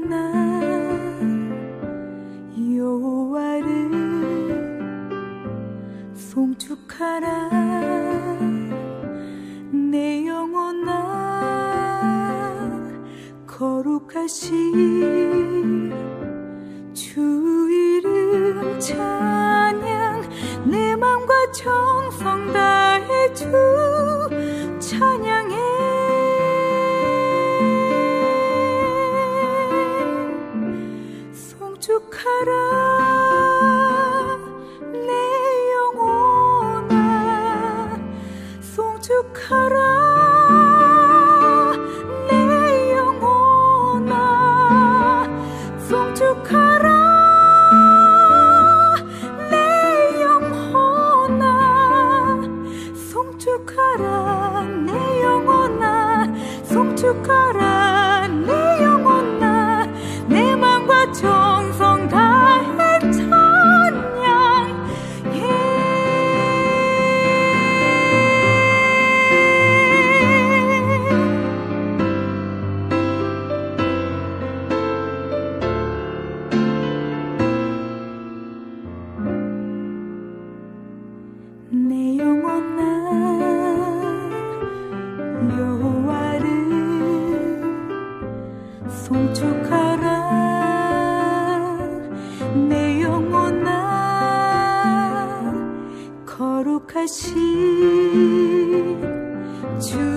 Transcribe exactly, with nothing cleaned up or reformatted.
영혼아 여호와를 송축하라. 내 영혼아 거룩하신 주 이름 찬양. 내 맘과 정성 다해 주 찬양해. 송축하라 내 영혼아 송축하라. 내 영혼아 송축하라. 내 영혼아 송축하라. 내 영혼아 송축하라. 내 영혼아 내 맘과 정성 다해 찬양해. 내 영혼아 여호와를 송축하라. 내 영혼아 거룩하신 주